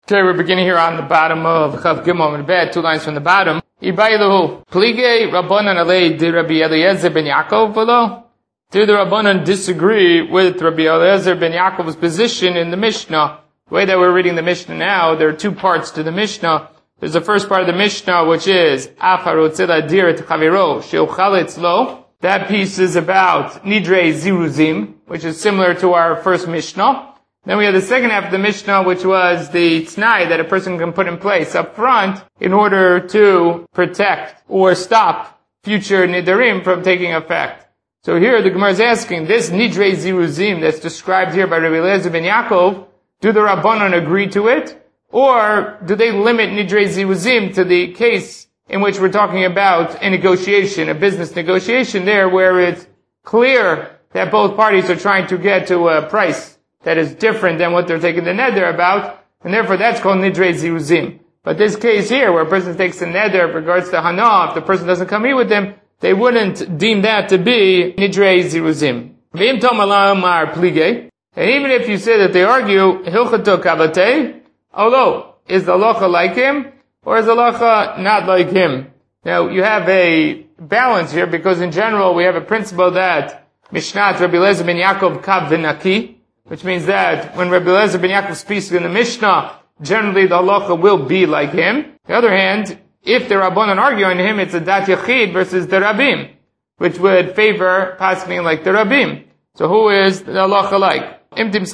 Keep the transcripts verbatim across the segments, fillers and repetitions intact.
Okay, we're beginning here on the bottom of Chav Gimel and Bet, two lines from the bottom. Ibaylahu, Plige Rabbanan Alei di Rabbi Eliezer ben Yaakov v'lo? Did the Rabbanan disagree with Rabbi Eliezer ben Yaakov's position in the Mishnah? The way that we're reading the Mishnah now, there are two parts to the Mishnah. There's the first part of the Mishnah, which is Af harotzeh ladir et chaviro she'uchal etzlo. That piece is about Nidrei Ziruzim, which is similar to our first Mishnah. Then we have the second half of the Mishnah, which was the t'nai that a person can put in place up front in order to protect or stop future nidarim from taking effect. So here the Gemara is asking, this Nidrei Ziruzim that's described here by Rabbi Eliezer ben Yaakov, do the Rabbanon agree to it? Or do they limit Nidrei Ziruzim to the case in which we're talking about a negotiation, a business negotiation there where it's clear that both parties are trying to get to a price that is different than what they're taking the neder about, and therefore that's called Nidrei Ziruzim. But this case here, where a person takes a neder in regards to Hana, if the person doesn't come here with them, they wouldn't deem that to be Nidrei Ziruzim. V'im tom alam mar plige. And even if you say that they argue, Hilchato kavatei, although, is the halacha like him, or is the halacha not like him? Now, you have a balance here, because in general, we have a principle that Mishnat Rabbi Eliezer ben Yaakov kav v'naki, which means that when Rabbi Eliezer ben Yaakov speaks in the Mishnah, generally the halacha will be like him. On the other hand, if the Rabbanan argue on him, it's a dat yachid versus the Rabbim, which would favor passing like the Rabbim. So who is the halacha like?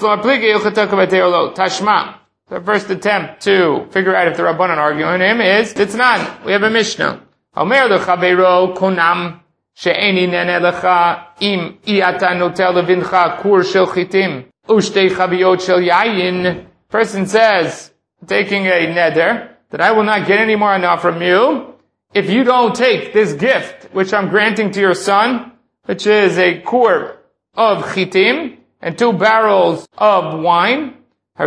Tashma. The first attempt to figure out if the Rabbanan argue on him is, it's not. We have a Mishnah. Omer lechaveiro konam she'eni nene lecha im i'ata notel levincha kur shel chitim. Ushtei chaviyot shel yayin. Person says, taking a neder, that I will not get any more enough from you if you don't take this gift, which I'm granting to your son, which is a kur of chitim, and two barrels of wine. A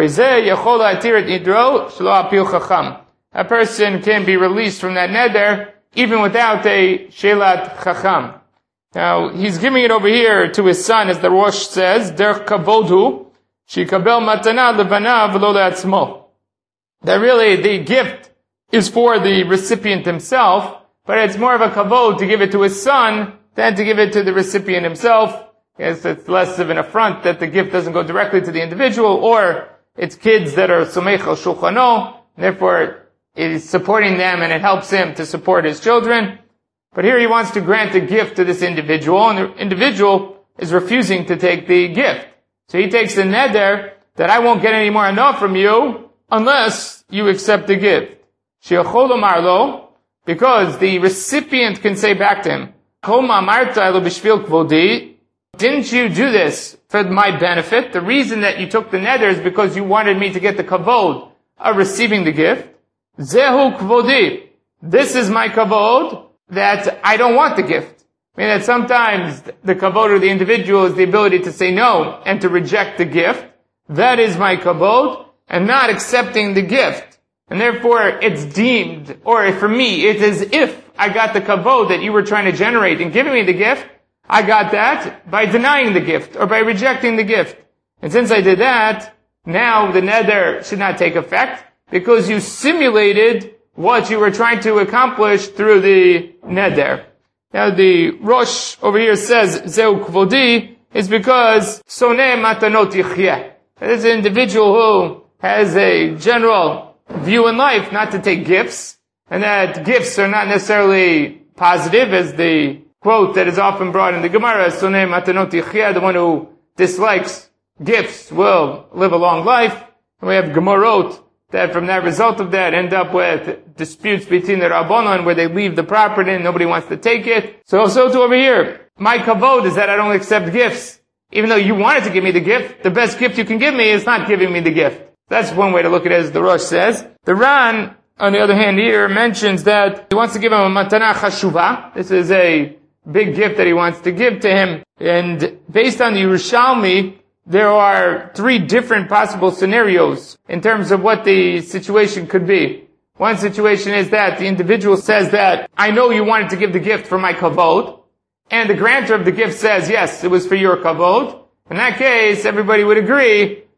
person can be released from that neder, even without a shelat chacham. Now, he's giving it over here to his son, as the Rosh says, Der kavodhu, shikabel matana levanav lo le'atzmo. That really, the gift is for the recipient himself, but it's more of a kavod to give it to his son than to give it to the recipient himself. Yes, it's less of an affront that the gift doesn't go directly to the individual, or it's kids that are somech al shulchano, therefore it is supporting them and it helps him to support his children. But here he wants to grant a gift to this individual, and the individual is refusing to take the gift. So he takes the neder that I won't get any more enough from you unless you accept the gift. She'achol omar lo, because the recipient can say back to him, Kol ma'amarta elo b'shvil kvodi, didn't you do this for my benefit? The reason that you took the neder is because you wanted me to get the kavod of receiving the gift. Zehu kvodi. This is my kavod, that I don't want the gift. I mean that sometimes the kavod of the individual is the ability to say no and to reject the gift. That is my kavod, and not accepting the gift. And therefore it's deemed, or for me, it is if I got the kavod that you were trying to generate in giving me the gift, I got that by denying the gift, or by rejecting the gift. And since I did that, now the neder should not take effect, because you simulated what you were trying to accomplish through the neder. Now the Rosh over here says, Zeu kvodi, is because soneh matanot yichyeh. That is an individual who has a general view in life not to take gifts, and that gifts are not necessarily positive, as the quote that is often brought in the Gemara, soneh matanot yichyeh, the one who dislikes gifts will live a long life. And we have Gemarot that from that result of that end up with disputes between the Rabbanon where they leave the property and nobody wants to take it. So also to over here, my kavod is that I don't accept gifts. Even though you wanted to give me the gift, the best gift you can give me is not giving me the gift. That's one way to look at it, as the Rosh says. The Ran, on the other hand here, mentions that he wants to give him a matana chashuva. This is a big gift that he wants to give to him. And based on the Yerushalmi, there are three different possible scenarios in terms of what the situation could be. One situation is that the individual says that, I know you wanted to give the gift for my kavod, and the grantor of the gift says, yes, it was for your kavod. In that case, everybody would agree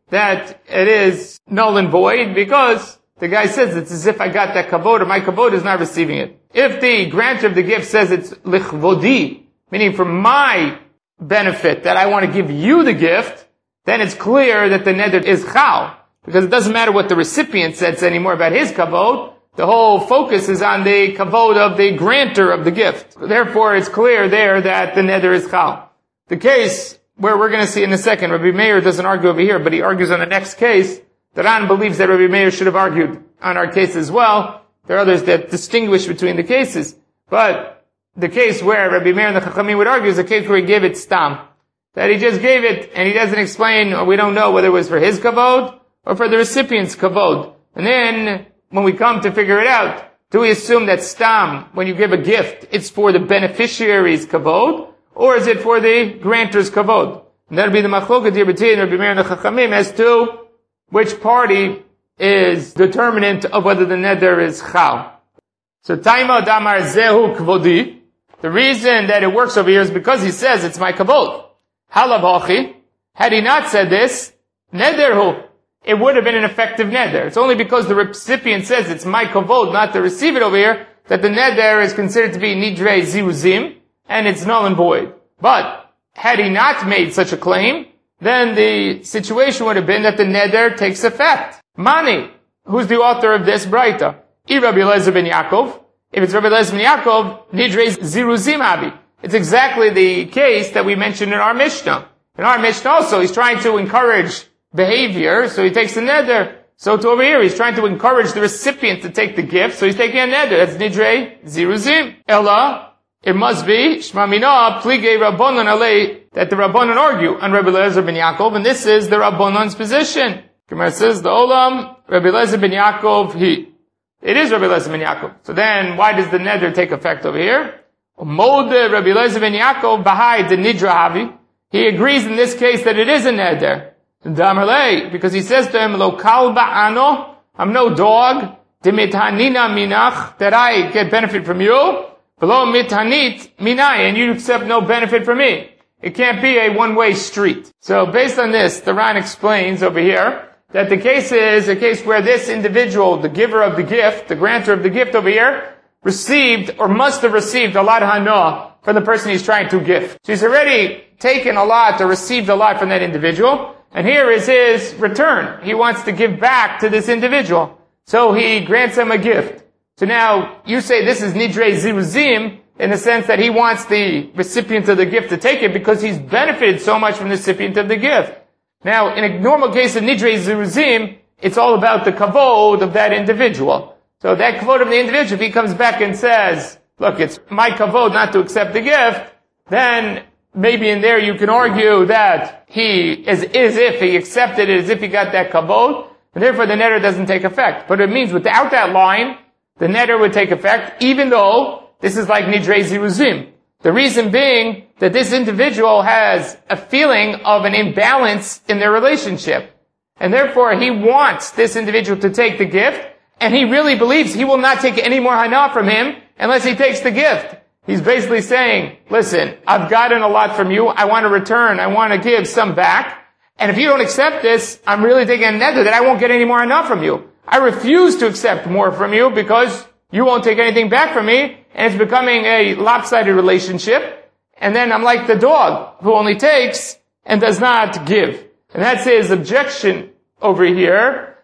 that it is null and void because the guy says it's as if I got that kavod, or my kavod is not receiving it. If the grantor of the gift says it's lichvodi, meaning for my benefit, that I want to give you the gift, then it's clear that the neder is chal. Because it doesn't matter what the recipient says anymore about his kavod. The whole focus is on the kavod of the grantor of the gift. Therefore, it's clear there that the neder is chal. The case where we're going to see in a second, Rabbi Meir doesn't argue over here, but he argues on the next case. The Ran believes that Rabbi Meir should have argued on our case as well. There are others that distinguish between the cases. But the case where Rabbi Meir and the Chachamim would argue is the case where he gave it stam. That he just gave it, and he doesn't explain, or we don't know whether it was for his kavod, or for the recipient's kavod. And then, when we come to figure it out, do we assume that stam, when you give a gift, it's for the beneficiary's kavod, or is it for the grantor's kavod? And that'll be the machloket here between Rabbi Meir and the Chachamim as to which party is determinant of whether the neder is chal. So, Taima damar zehu kvodi. The reason that it works over here is because he says it's my kavod. Halav hachi. Had he not said this, nederhu, it would have been an effective neder. It's only because the recipient says it's my kavod, not to receive it over here, that the neder is considered to be nidrei ziruzim, and it's null and void. But, had he not made such a claim, then the situation would have been that the neder takes effect. Mani, who's the author of this Braita? I Rabbi Eliezer ben Yaakov. If it's Rabbi Eliezer ben Yaakov, nidrei ziruzim abi. It's exactly the case that we mentioned in our Mishnah. In our Mishnah also, he's trying to encourage behavior, so he takes the neder. So to over here, he's trying to encourage the recipient to take the gift, so he's taking a neder. That's nidrei ziruzim. Ella, it must be, Shma Mina, Pligei Rabbanon Alei, that the Rabbanon argue on Rabbi Eliezer ben Yaakov, and this is the Rabbanon's position. Gemara says, the Olam, Rabbi Eliezer ben Yaakov, he. It is Rabbi Eliezer ben Yaakov. So then, why does the neder take effect over here? Mode Rabbi Eliezer ben Yaakov, Bahai de Nidra Havi. He agrees in this case that it is a neder. Damarlei, because he says to him, Lo kalba ano, I'm no dog, de mithanina minach, that I get benefit from you. Below mithanit minai, and you accept no benefit from me. It can't be a one-way street. So based on this, the Ran explains over here that the case is a case where this individual, the giver of the gift, the grantor of the gift over here, received or must have received a lot hana from the person he's trying to gift. So he's already taken a lot or received a lot from that individual, and here is his return. He wants to give back to this individual. So he grants him a gift. So now, you say this is nidrei ziruzim, in the sense that he wants the recipient of the gift to take it because he's benefited so much from the recipient of the gift. Now, in a normal case of nidrei ziruzim, it's all about the kavod of that individual. So that kavod of the individual, if he comes back and says, look, it's my kavod not to accept the gift, then maybe in there you can argue that he is as if he accepted it, as if he got that kavod, and therefore the neder doesn't take effect. But it means without that line, the neder would take effect, even though this is like nidrei ziruzim. The reason being that this individual has a feeling of an imbalance in their relationship. And therefore he wants this individual to take the gift, and he really believes he will not take any more hana from him unless he takes the gift. He's basically saying, listen, I've gotten a lot from you, I want to return, I want to give some back, and if you don't accept this, I'm really taking a neder that I won't get any more hana from you. I refuse to accept more from you because you won't take anything back from me, and it's becoming a lopsided relationship, and then I'm like the dog who only takes and does not give. And that's his objection over here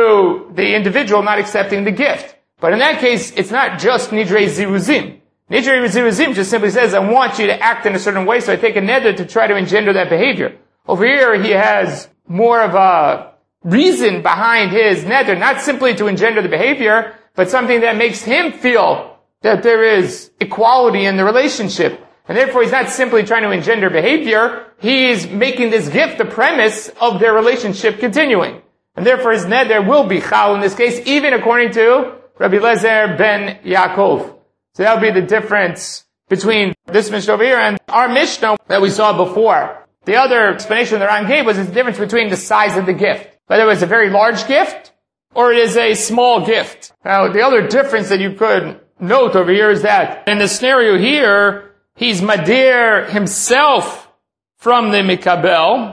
to the individual not accepting the gift. But in that case, it's not just nidrei ziruzim. Nidrei ziruzim just simply says, I want you to act in a certain way, so I take a neder to try to engender that behavior. Over here, he has more of a reason behind his neder, not simply to engender the behavior, but something that makes him feel that there is equality in the relationship. And therefore he's not simply trying to engender behavior, he's making this gift the premise of their relationship continuing. And therefore his neder will be chal in this case, even according to Rabbi Eliezer ben Yaakov. So that would be the difference between this Mishnah over here and our Mishnah that we saw before. The other explanation the Ran gave was the difference between the size of the gift. Whether it was a very large gift, or it is a small gift. Now, the other difference that you could note over here is that in the scenario here, he's madir himself from the mikabel,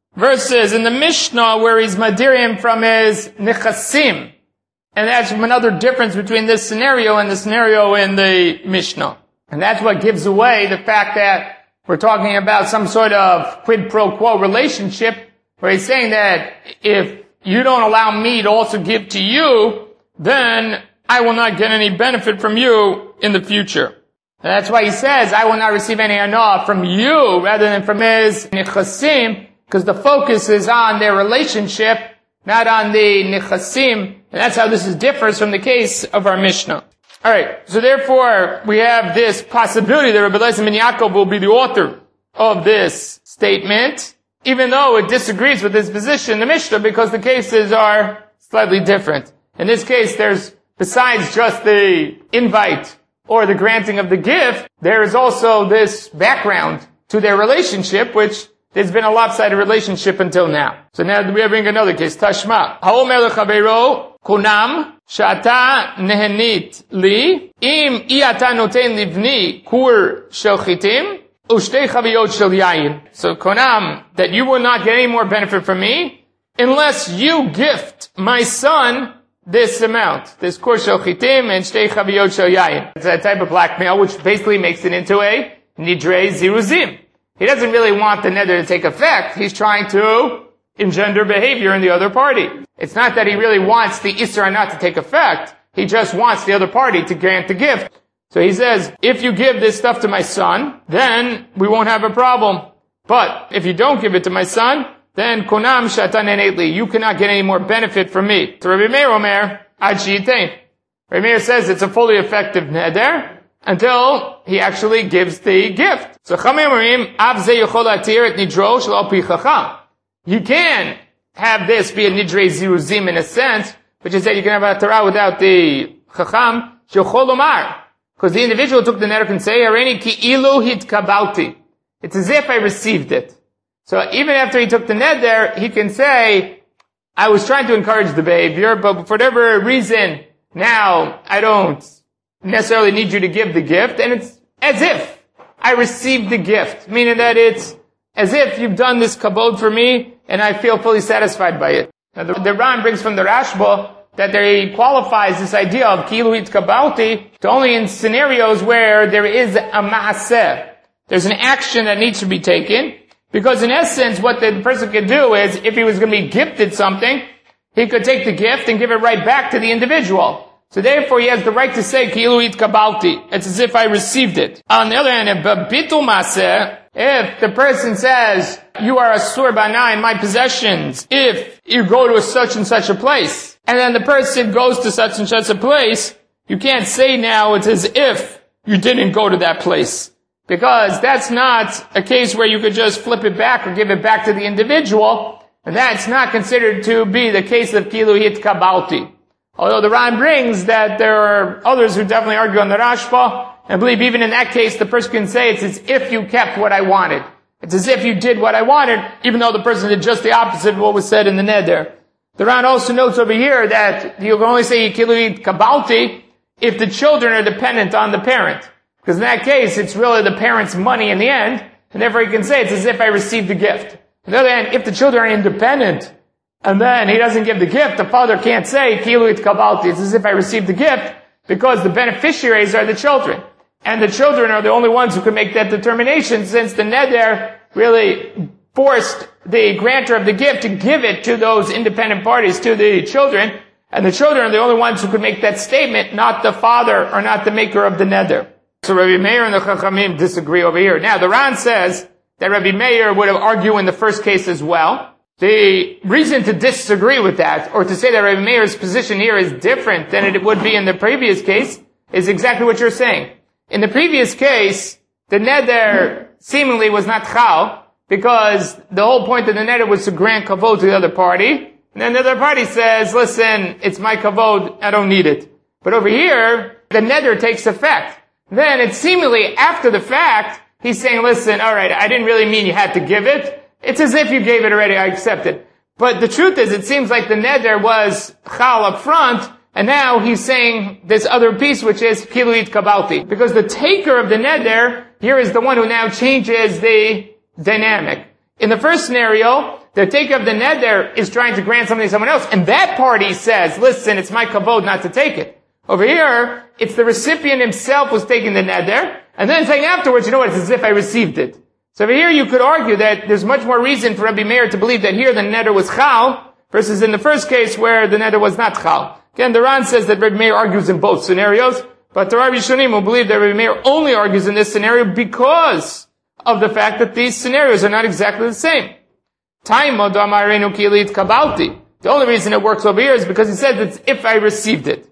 versus in the Mishnah where he's madirim from his nechasim. And that's another difference between this scenario and the scenario in the Mishnah. And that's what gives away the fact that we're talking about some sort of quid pro quo relationship where he's saying that if you don't allow me to also give to you, then I will not get any benefit from you in the future. And that's why he says, I will not receive any anah from you rather than from his nechasim, because the focus is on their relationship, not on the nechasim. And that's how this is differs from the case of our Mishnah. Alright, so therefore, we have this possibility that Rabbi Eliezer ben Yaakov will be the author of this statement, even though it disagrees with his position in the Mishnah, because the cases are slightly different. In this case, there's, besides just the invite or the granting of the gift, there is also this background to their relationship, which there's been a lopsided relationship until now. So now we bring another case. Tashma. Ha'omer lechaveiro kunam shata nehenit li im iata noten livni kur shel chitim ushtei chaviyot shel yayin. So kunam, that you will not get any more benefit from me unless you gift my son this amount, this kur shel chitim and shtei chaviyot shel yayin. It's a type of blackmail which basically makes it into a nidrei ziruzim. He doesn't really want the neder to take effect. He's trying to engender behavior in the other party. It's not that he really wants the Isra not to take effect. He just wants the other party to grant the gift. So he says, if you give this stuff to my son, then we won't have a problem. But if you don't give it to my son, then konam shatan enetli, you cannot get any more benefit from me. So Rabbi Meir Omer, ad sheyitain. Rabbi Meir says it's a fully effective neder until he actually gives the gift. So Chamim av ze yochol atir et nidro shel al pi chacham. You can have this be a nidrei ziruzim in a sense, which is that you can have a Torah without the chacham, sheyochol lomar. Because the individual took the neder and say, Hareini ki ilu hitkabalti. It's as if I received it. So even after he took the neder, he can say, I was trying to encourage the behavior, but for whatever reason, now I don't necessarily need you to give the gift, and it's as if I received the gift, meaning that it's as if you've done this kabod for me, and I feel fully satisfied by it. Now the, the Ran brings from the Rashba that he qualifies this idea of kiluit kabalti to only in scenarios where there is a ma'aseh. There's an action that needs to be taken, because in essence what the person could do is, if he was going to be gifted something, he could take the gift and give it right back to the individual. So therefore he has the right to say, kiluit kabalti. It's as if I received it. On the other hand, if bitul maseh, if the person says, you are a sur bana in my possessions, if you go to a such and such a place, and then the person goes to such and such a place, you can't say now it's as if you didn't go to that place. Because that's not a case where you could just flip it back or give it back to the individual, and that's not considered to be the case of kiluit kabalti. Although the Ran brings that there are others who definitely argue on the Rashba, and believe even in that case the person can say it's as if you kept what I wanted. It's as if you did what I wanted, even though the person did just the opposite of what was said in the neder. The Ran also notes over here that you can only say kiluit kabalti if the children are dependent on the parent. Because in that case, it's really the parent's money in the end, and therefore he can say it's as if I received the gift. On the other hand, if the children are independent, and then he doesn't give the gift, the father can't say, kiluit kabalti, it's as if I received the gift, because the beneficiaries are the children. And the children are the only ones who can make that determination, since the neder really forced the grantor of the gift to give it to those independent parties, to the children, and the children are the only ones who could make that statement, not the father or not the maker of the neder. So Rabbi Meir and the Chachamim disagree over here. Now the Ran says that Rabbi Meir would have argued in the first case as well. The reason to disagree with that, or to say that Rabbi Meir's position here is different than it would be in the previous case, is exactly what you're saying. In the previous case, the neder seemingly was not chal, because the whole point of the neder was to grant kavod to the other party, and then the other party says, listen, it's my kavod, I don't need it. But over here, the neder takes effect. Then it's seemingly after the fact, he's saying, listen, alright, I didn't really mean you had to give it. It's as if you gave it already, I accept it. But the truth is, it seems like the neder was chal up front, and now he's saying this other piece, which is kiluit kabalti. Because the taker of the neder here is the one who now changes the dynamic. In the first scenario, the taker of the neder is trying to grant something to someone else, and that party says, listen, it's my kavod not to take it. Over here, it's the recipient himself who's taking the neder, and then saying afterwards, you know what, it's as if I received it. So over here you could argue that there's much more reason for Rabbi Meir to believe that here the neder was chal, versus in the first case where the neder was not chal. Again, the Ran says that Rabbi Meir argues in both scenarios, but there are Rishonim who believe that Rabbi Meir only argues in this scenario because of the fact that these scenarios are not exactly the same. The only reason it works over here is because he says it's if I received it.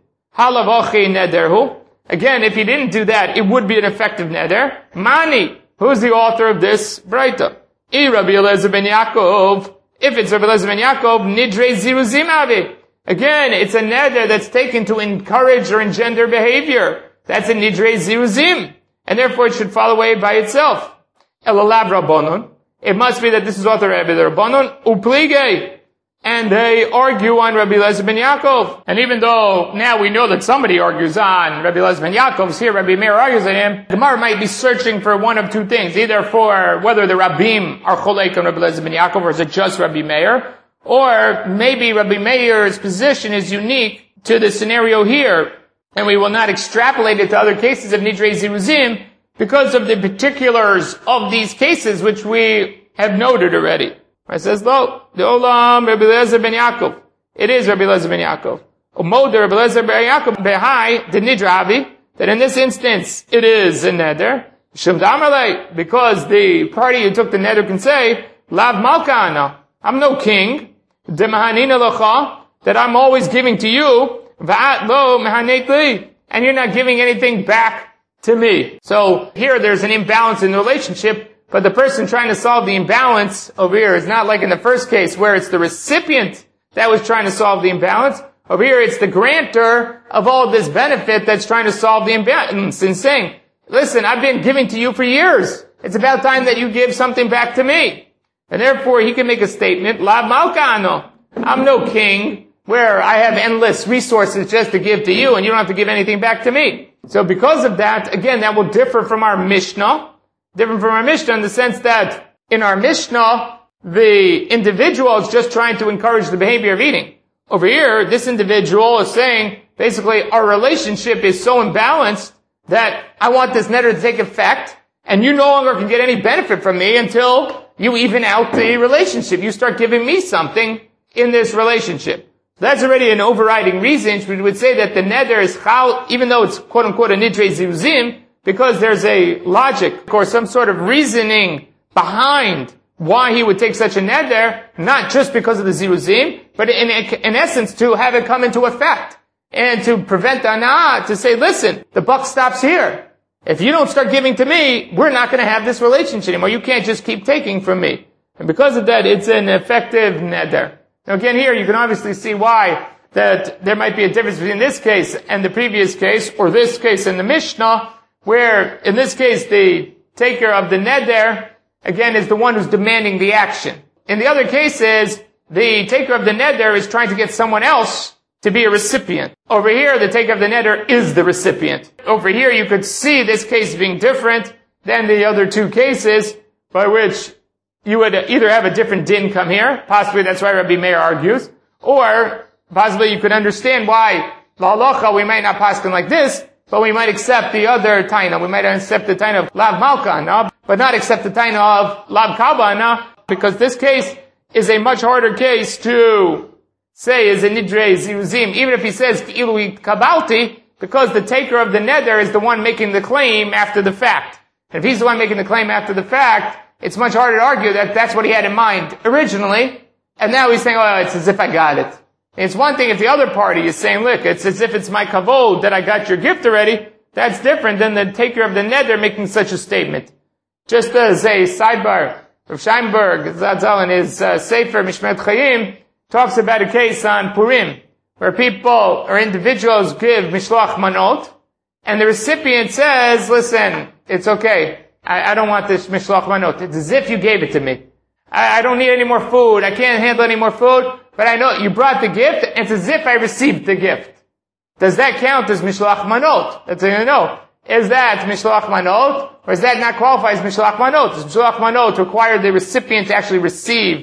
Again, if he didn't do that, it would be an effective neder. Mani, who's the author of this Braita? I Rabbi Eliezer ben Yaakov. If it's Rabbi Eliezer ben Yaakov, nidre ziruzim avi. Again, it's a neder that's taken to encourage or engender behavior. That's a nidre ziruzim. And therefore it should fall away by itself. Elalav Rabbanon. It must be that this is author Rabbi Rabbanon. Uplige. And they argue on Rabbi Eliezer ben Yaakov. And even though now we know that somebody argues on Rabbi Eliezer ben Yaakov's, here Rabbi Meir argues on him, the Gemara might be searching for one of two things. Either for whether the Rabbim are cholek on Rabbi Eliezer ben Yaakov, or is it just Rabbi Meir? Or maybe Rabbi Meir's position is unique to the scenario here, and we will not extrapolate it to other cases of Nidrei Ziruzim because of the particulars of these cases which we have noted already. It says, lo, the olam Rabbi Eliezer ben Yaakov. It is Rabbi Eliezer ben Yaakov. Umoder Rabbi Eliezer ben Yaakov behai the nidravi, that in this instance it is a neder. Shem damarle, because the party who took the neder can say, lav malkana, I'm no king. Demahanina locha, that I'm always giving to you. Va'at lo mehanet li, and you're not giving anything back to me. So here there's an imbalance in the relationship. But the person trying to solve the imbalance over here is not like in the first case where it's the recipient that was trying to solve the imbalance. Over here it's the grantor of all this benefit that's trying to solve the imbalance and saying, listen, I've been giving to you for years. It's about time that you give something back to me. And therefore he can make a statement, Lav Malkano. I'm no king where I have endless resources just to give to you and you don't have to give anything back to me. So because of that, again, that will differ from our Mishnah. Different from our Mishnah in the sense that in our Mishnah, the individual is just trying to encourage the behavior of eating. Over here, this individual is saying, basically, our relationship is so imbalanced that I want this neder to take effect, and you no longer can get any benefit from me until you even out the relationship. You start giving me something in this relationship. That's already an overriding reason. We would say that the neder is chal, even though it's quote-unquote a nidrei ziruzim, because there's a logic, or some sort of reasoning behind why he would take such a neder, not just because of the ziruzim, but in, in essence to have it come into effect. And to prevent anah, to say, listen, the buck stops here. If you don't start giving to me, we're not going to have this relationship anymore. You can't just keep taking from me. And because of that, it's an effective neder. Now again here, you can obviously see why that there might be a difference between this case and the previous case, or this case and the Mishnah, where, in this case, the taker of the neder, again, is the one who's demanding the action. In the other cases, the taker of the neder is trying to get someone else to be a recipient. Over here, the taker of the neder is the recipient. Over here, you could see this case being different than the other two cases, by which you would either have a different din come here, possibly that's why Rabbi Meir argues, or possibly you could understand why, la halacha, we might not paskin like this, but we might accept the other taina. We might accept the taina of lav malkana, but not accept the taina of lav kabana, because this case is a much harder case to say is a nidrei ziruzim. Even if he says ilu kabalti, because the taker of the neder is the one making the claim after the fact. And if he's the one making the claim after the fact, it's much harder to argue that that's what he had in mind originally, and now he's saying, oh, it's as if I got it. It's one thing if the other party is saying, look, it's as if it's my kavod that I got your gift already. That's different than the taker of the neder making such a statement. Just as a sidebar, Rav Scheinberg, Zatzal, in his uh, Sefer Mishmeret Chaim, talks about a case on Purim, where people or individuals give mishloach manot, and the recipient says, listen, it's okay. I, I don't want this mishloach manot. It's as if you gave it to me. I, I don't need any more food. I can't handle any more food. But I know you brought the gift, and it's as if I received the gift. Does that count as mishloach manot? That's how you know. Is that mishloach manot, or is that not qualify as mishloach manot? Does mishloach manot require the recipient to actually receive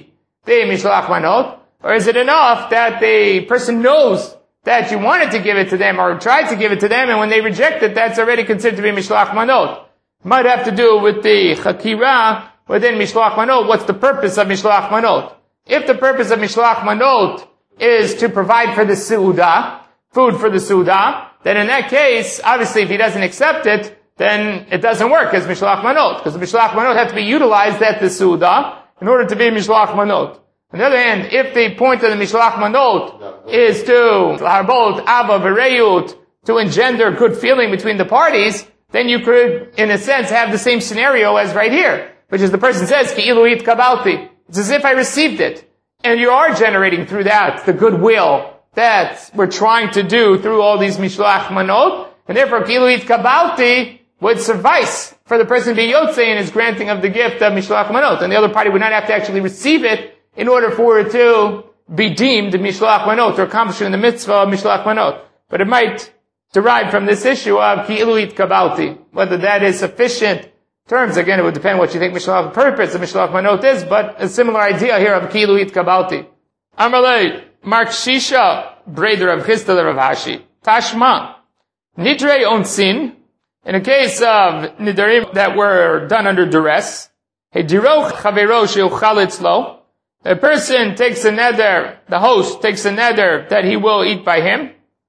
the Mishloach Manot? Or is it enough that the person knows that you wanted to give it to them or tried to give it to them, and when they reject it, that's already considered to be Mishloach Manot? Might have to do with the Chakira within Mishloach Manot. What's the purpose of Mishloach Manot? If the purpose of Mishloach Manot is to provide for the Seudah, food for the Seudah, then in that case, obviously if he doesn't accept it, then it doesn't work as Mishloach Manot, because the Mishloach Manot have to be utilized at the Seudah in order to be Mishloach Manot. On the other hand, if the point of the Mishloach Manot is to Harbot, Ava, Vereyut, to engender good feeling between the parties, then you could, in a sense, have the same scenario as right here, which is the person says, Ki'ilu itkabalti. It's as if I received it. And you are generating through that the goodwill that we're trying to do through all these Mishloach Manot, and therefore Ki'ilu itkabalti would suffice for the person to be Yotze in his granting of the gift of Mishloach Manot. And the other party would not have to actually receive it in order for it to be deemed Mishloach Manot, or accomplishing the mitzvah of Mishloach Manot. But it might derive from this issue of Ki'ilu itkabalti. Whether that is sufficient terms, again, it would depend what you think Mishloach, purpose of Mishloach Manot is, but a similar idea here of Ki'ilu itkabalti. Amalei, Mark Shisha, brother of Chisda of Hashi. Tashma, Nidrei Onsin, in a case of Nidarim that were done under duress, Hediroch Chavero Sheuchal Etzlo, a person takes a neder, the host takes a neder that he will eat by him,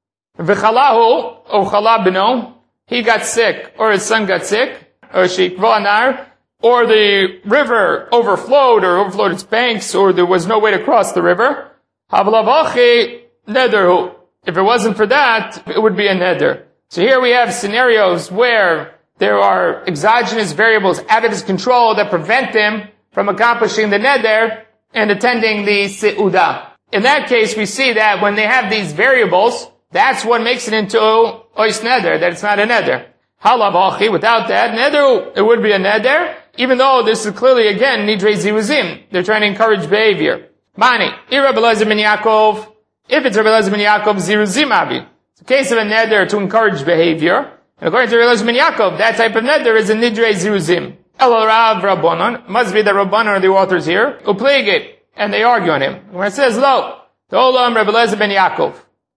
V'chalahu, or chala beno, he got sick, or his son got sick, or shikvo anar, or the river overflowed, or overflowed its banks, or there was no way to cross the river. Havlavachi nederhu. If it wasn't for that, it would be a neder. So here we have scenarios where there are exogenous variables out of his control that prevent him from accomplishing the neder and attending the seudah. In that case, we see that when they have these variables, that's what makes it into ois neder, that it's not a neder. Halavachi, without that, neder, it would be a neder, even though this is clearly, again, nidrei ziruzim. They're trying to encourage behavior. Mani, Rabbi Eliezer ben Yaakov, if it's Rabbi Eliezer ben Yaakov, ziruzim abi. It's a case of a neder to encourage behavior. And according to Rabbi Eliezer ben Yaakov, that type of neder is a nidrei ziruzim. El Rav Rabbanon, must be the Rabbanon or the authors here, uplegit, and they argue on him. When it says, lo, the olam Rabbi Eliezer ben Yaakov,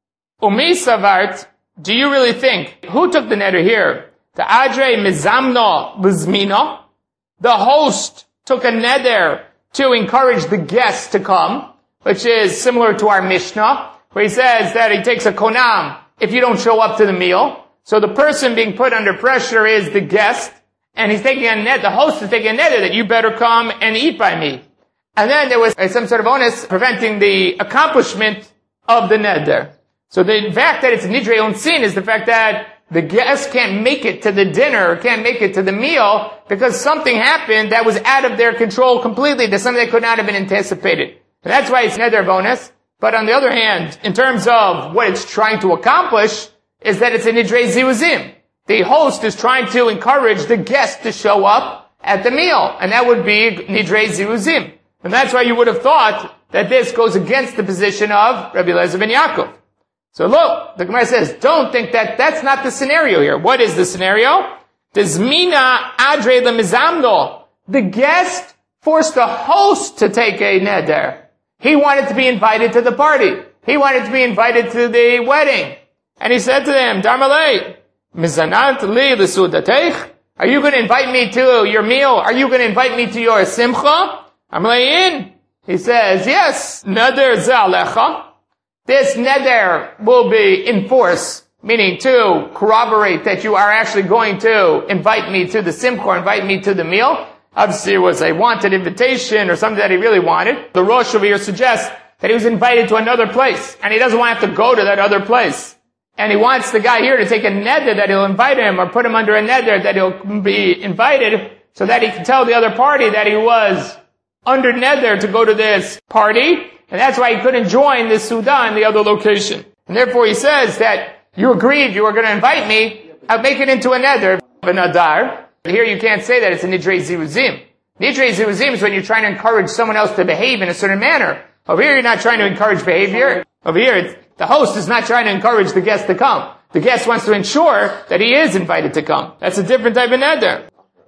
Umi savart, do you really think, who took the neder here? The adre mizamno lizmino? The host took a neder to encourage the guest to come, which is similar to our Mishnah, where he says that he takes a konam if you don't show up to the meal. So the person being put under pressure is the guest, and he's taking a net, the host is taking a neder that you better come and eat by me. And then there was some sort of onus preventing the accomplishment of the neder. So the fact that it's nidrei onsin is the fact that the guest can't make it to the dinner, can't make it to the meal, because something happened that was out of their control completely, that something that could not have been anticipated. And that's why it's neder bonus. But on the other hand, in terms of what it's trying to accomplish, is that it's a nidrei ziruzim. The host is trying to encourage the guest to show up at the meal, and that would be nidrei ziruzim. And that's why you would have thought that this goes against the position of Rabbi Eliezer ben Yaakov. So look, the Gemara says, don't think that that's not the scenario here. What is the scenario? The Zmina Adre Lemizamno. The guest forced the host to take a neder. He wanted to be invited to the party. He wanted to be invited to the wedding. And he said to them, Darmalei, Mizanat li l'sudateich? Are you going to invite me to your meal? Are you going to invite me to your simcha? Amalein. He says, yes, neder zeh This neder will be in force, meaning to corroborate that you are actually going to invite me to the simcha, or invite me to the meal. Obviously, it was a wanted invitation or something that he really wanted. The Rosh over here suggests that he was invited to another place, and he doesn't want to have to go to that other place. And he wants the guy here to take a neder that he'll invite him, or put him under a neder that he'll be invited, so that he can tell the other party that he was under neder to go to this party. And that's why he couldn't join the Seudah in the other location. And therefore he says that you agreed you were going to invite me, I'll make it into a neder, a nadar. Here you can't say that it's a nidrei ziruzim. Nidrei ziruzim is when you're trying to encourage someone else to behave in a certain manner. Over here you're not trying to encourage behavior. Over here it's, the host is not trying to encourage the guest to come. The guest wants to ensure that he is invited to come. That's a different type of neder.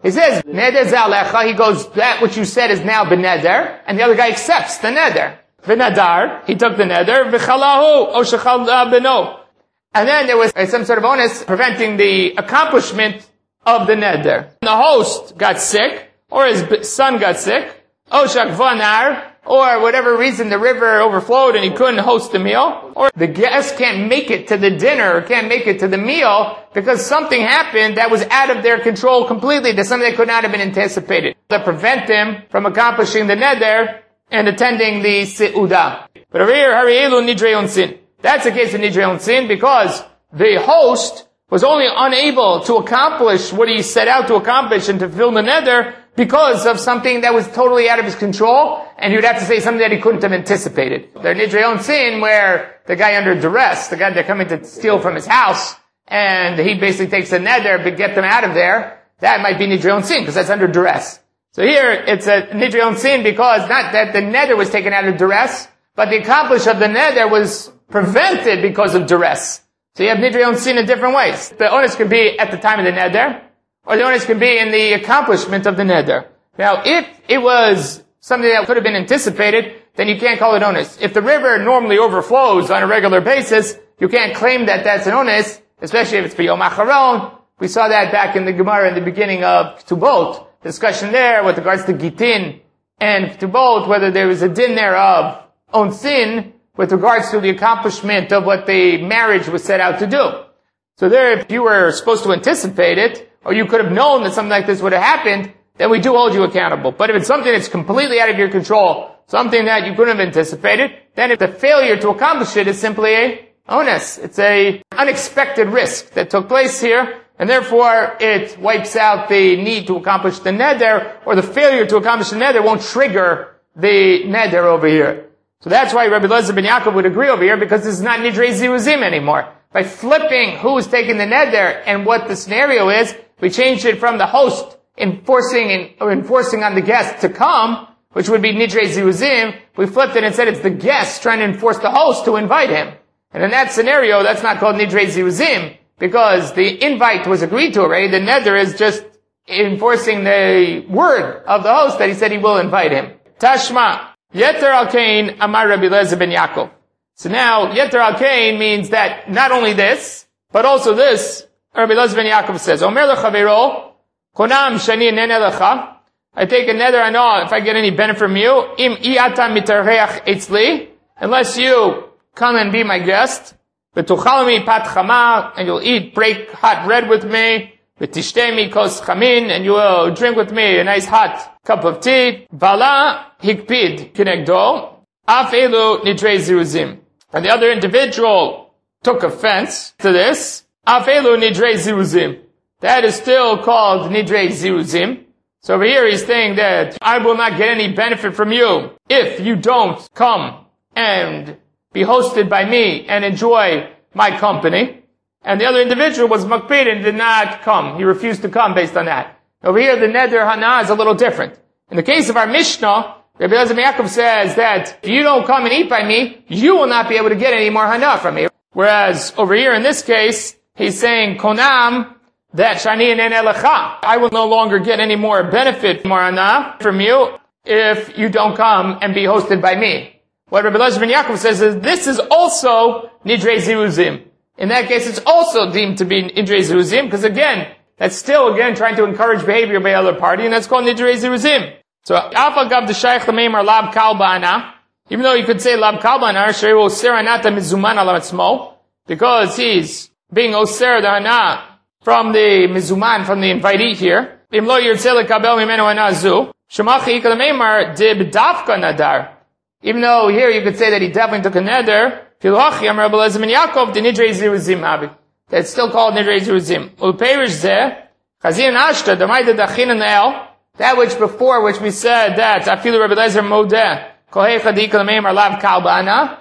He says, Neder zalecha, he goes, that which you said is now beneder, and the other guy accepts the neder. V'nadar, he took the neder, v'chalahu, o shechal beno. And then there was some sort of onus preventing the accomplishment of the neder. The host got sick, or his son got sick, o shakvanar, or whatever reason the river overflowed and he couldn't host the meal, or the guest can't make it to the dinner or can't make it to the meal because something happened that was out of their control completely, that's something that could not have been anticipated, that prevent them from accomplishing the neder and attending the seudah. But over here, harielu nidrei onsin. That's the case of nidrei onsin because the host was only unable to accomplish what he set out to accomplish and to fulfill the neder because of something that was totally out of his control, and you'd have to say something that he couldn't have anticipated. They're nidrei onsin where the guy under duress, the guy they're coming to steal from his house, and he basically takes a neder to get them out of there. That might be nidrei onsin because that's under duress. So here it's a nidrei onsin because not that the neder was taken out of duress, but the accomplishment of the neder was prevented because of duress. So you have nidrei onsin in different ways. The onus can be at the time of the neder, or the onus can be in the accomplishment of the neder. Now, if it was something that could have been anticipated, then you can't call it onus. If the river normally overflows on a regular basis, you can't claim that that's an onus, especially if it's for Yom Acharon. We saw that back in the Gemara in the beginning of Ketubot. Discussion there with regards to Gitin and Ketubot, whether there was a din there of onsin with regards to the accomplishment of what the marriage was set out to do. So there, if you were supposed to anticipate it, or you could have known that something like this would have happened, then we do hold you accountable. But if it's something that's completely out of your control, something that you couldn't have anticipated, then if the failure to accomplish it is simply a onus. It's a unexpected risk that took place here, and therefore it wipes out the need to accomplish the neder, or the failure to accomplish the neder won't trigger the neder over here. So that's why Rabbi Eliezer ben Yaakov would agree over here, because this is not nidrei ziruzim anymore. By flipping who is taking the neder and what the scenario is, we changed it from the host enforcing and, or enforcing on the guest to come, which would be nidrei ziruzim. We flipped it and said it's the guest trying to enforce the host to invite him. And in that scenario, that's not called nidrei ziruzim, because the invite was agreed to already. The neder is just enforcing the word of the host that he said he will invite him. Tashma, Yeter al Kain Amar Rabbi Eliezer ben Yaakov. So now, Yeter al Kain means that not only this, but also this, Rabbi Eliezer ben Yaakov says, Omer lechavero, konam shani nene lecha, I take a neder, I know if I get any benefit from you, im iyata mitareach etzli, unless you come and be my guest, v'tuchalmi pat chama, and you'll eat, break hot bread with me, v'tishtemi kos chamin, and you will drink with me a nice hot cup of tea, vala hikpid kinegdo, af elu nidrei ziruzim. And the other individual took offense to this, af elu nidrei ziruzim. That is still called nidrei ziruzim. So over here he's saying that I will not get any benefit from you if you don't come and be hosted by me and enjoy my company. And the other individual was makpid and did not come. He refused to come based on that. Over here the neder hana is a little different. In the case of our Mishnah, Rabbi Eliezer ben Yaakov says that if you don't come and eat by me, you will not be able to get any more hana from me. Whereas over here in this case, he's saying konam, that shani nene lecha, I will no longer get any more benefit, more hana from you if you don't come and be hosted by me. What Rabbi Eliezer ben Yaakov says is this is also nidrei ziruzim. In that case, it's also deemed to be nidrei ziruzim, because again, that's still again trying to encourage behavior by the other party, and that's called nidrei ziruzim. So, Alpha Gav the Shaykh Lameimar Lab Kalbana, even though you could say Lab Kalbana, Sheru Seranata Mizuman Alatzmo, because he's being Oser the Hana from the Mizuman, from the invitee here. Imlo Yirtzele Kabel Mimenu Anazu, Shemachi Ikalameimar Dib Dafka Nadar. Even though here you could say that he definitely took a neder, Filhachi Amar Rabbi Eliezer ben Yaakov, the Nidrei Ziruzim Abi. That's still called Nidrei Ziruzim. Ulpeirish Zeh, Chazin Ashta, Damaida Dachin Nael, that which before, which we said that, Afilu Rabbi Eliezer Modeh, Kohecha Dikalameim Arlav Kalbana,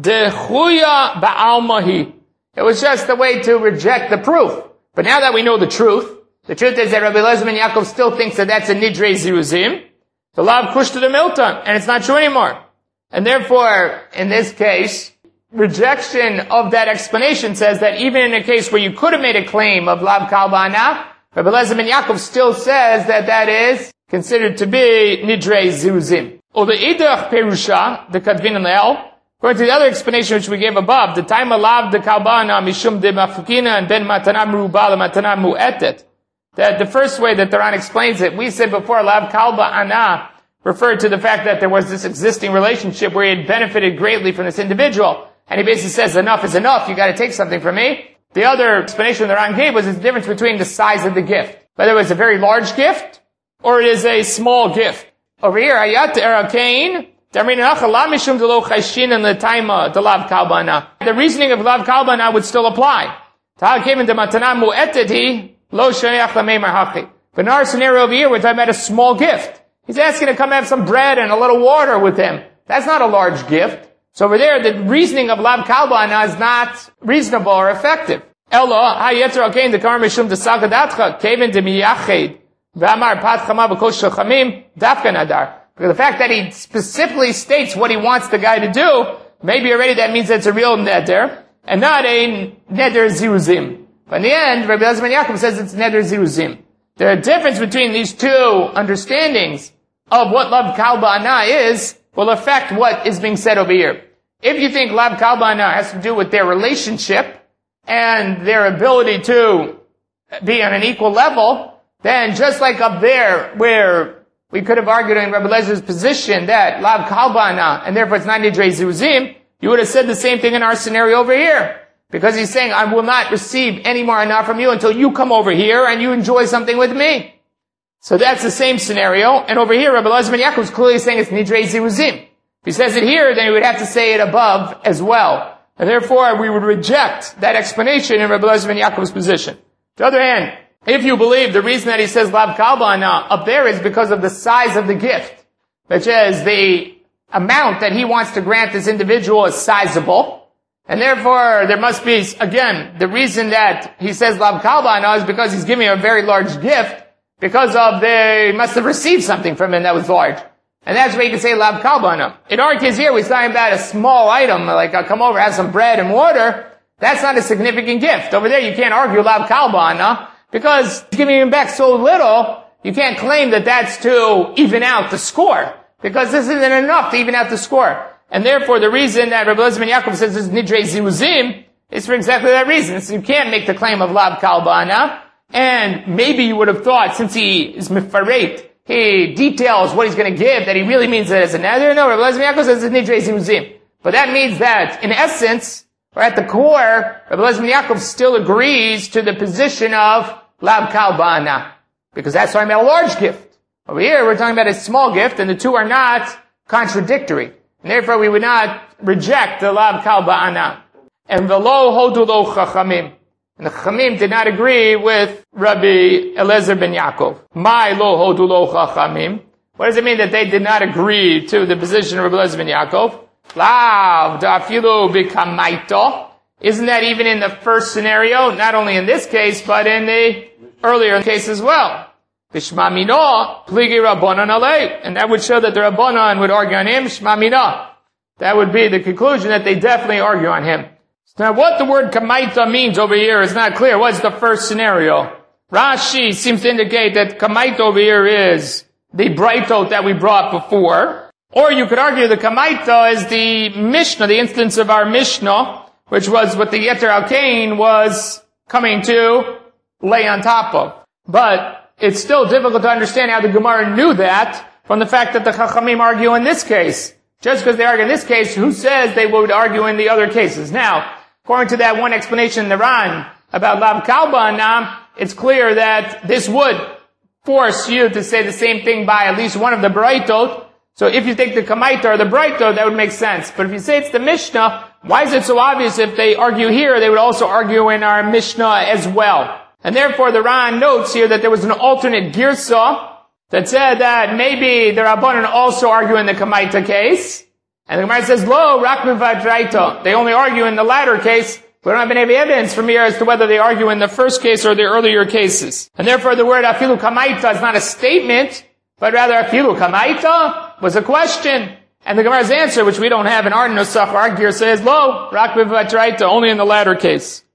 Dechuya Ba'almahi. It was just a way to reject the proof. But now that we know the truth, the truth is that Rabbi Eliezer ben Yaakov still thinks that that's a Nidrei Ziruzim, the Lav Kushta the Milton, and it's not true anymore. And therefore, in this case, rejection of that explanation says that even in a case where you could have made a claim of Lav Kalbana, Rabbi Eliezer ben Yaakov still says that that is considered to be nidrei ziruzim. Or the idach perusha, the kadvin and le'el, according to the other explanation which we gave above, the time alav the kalbana mishum de mafukina and ben matana merubah matana mu'etet. That the first way that the Ran explains it, we said before, lav kalba ana referred to the fact that there was this existing relationship where he had benefited greatly from this individual. And he basically says, enough is enough, you gotta take something from me. The other explanation the Ran gave was the difference between the size of the gift. Whether it was a very large gift, or it is a small gift. Over here, ayat erakain, the reasoning of lav kalbana would still apply. But in our scenario over here, we're talking about a small gift. He's asking to come have some bread and a little water with him. That's not a large gift. So over there, the reasoning of lav kalbana is not reasonable or effective. Elo, hayeter alkein dekar mishum desagadatcha, kevin demiyached, v'amar pat chama v'kosh shachamim, dafka nadar. Because the fact that he specifically states what he wants the guy to do, maybe already that means that it's a real neder, and not a neder ziruzim. But in the end, Rabbi Eliezer ben Yaakov says it's neder ziruzim. The difference between these two understandings of what lav kalbana is will affect what is being said over here. If you think lav kalbana has to do with their relationship and their ability to be on an equal level, then just like up there where we could have argued in Rabbi Eliezer position that lav kalbana and therefore it's not nidrei ziruzim, you would have said the same thing in our scenario over here. Because he's saying, I will not receive any more anah from you until you come over here and you enjoy something with me. So that's the same scenario. And over here, Rabbi Eliezer ben Yaakov is clearly saying it's nidrei ziruzim. If he says it here, then he would have to say it above as well. And therefore, we would reject that explanation in Rabbi Eliezer ben Yaakov's position. On the other hand, if you believe the reason that he says lav kalbana up there is because of the size of the gift, which is the amount that he wants to grant this individual is sizable, and therefore there must be, again, the reason that he says lav kalbana is because he's giving a very large gift, because of they must have received something from him that was large. And that's why you can say lav kalbana. In our case here, we're talking about a small item, like I'll come over, have some bread and water. That's not a significant gift. Over there, you can't argue lav kalbana, because he's giving him back so little, you can't claim that that's to even out the score, because this isn't enough to even out the score. And therefore, the reason that Rabbi Eliezer ben Yaakov says this is nidrei ziruzim is for exactly that reason. So you can't make the claim of lav kalbana, and maybe you would have thought, since he is mifareit, he details what he's going to give, that he really means that as a neder. No, Rabbi Eliezer ben Yaakov says it's nidrei ziruzim. But that means that, in essence, or at the core, Rabbi Eliezer ben Yaakov still agrees to the position of lav kalbana, because that's talking about a large gift. Over here, we're talking about a small gift, and the two are not contradictory. And therefore, we would not reject the lav kalbana. And the lo hodu lo chachamim. And the chachamim did not agree with Rabbi Eliezer ben Yaakov. My lo hodu lo chachamim. What does it mean that they did not agree to the position of Rabbi Eliezer ben Yaakov? Lav da'afilu b'kamaito. Isn't that even in the first scenario? Not only in this case, but in the earlier case as well. B'shma mino, pligi rabbanan alei. And that would show that the rabbanan would argue on him, shma mino. That would be the conclusion that they definitely argue on him. So now what the word kamaita means over here is not clear. What's the first scenario? Rashi seems to indicate that kamaita over here is the brightot that we brought before. Or you could argue the kamaita is the Mishnah, the instance of our Mishnah, which was what the Yeter Alkein was coming to lay on top of. But it's still difficult to understand how the Gemara knew that from the fact that the Chachamim argue in this case. Just because they argue in this case, who says they would argue in the other cases? Now, according to that one explanation in the Ran about lav kalbana, it's clear that this would force you to say the same thing by at least one of the Breitot. So if you take the Kamaita or the Breitot, that would make sense. But if you say it's the Mishnah, why is it so obvious if they argue here, they would also argue in our Mishnah as well? And therefore the Ran notes here that there was an alternate girsa that said that maybe the Rabbanan also argue in the Kamaita case. And the Gemara says, Lo, Rakmin Vajraita. They only argue in the latter case. We don't have any evidence from here as to whether they argue in the first case or the earlier cases. And therefore the word Afilu Kamaita is not a statement, but rather Afilu Kamaita was a question. And the Gemara's answer, which we don't have in our Nusach or our Girsa, says, Lo, Rakmin Vajraita, only in the latter case.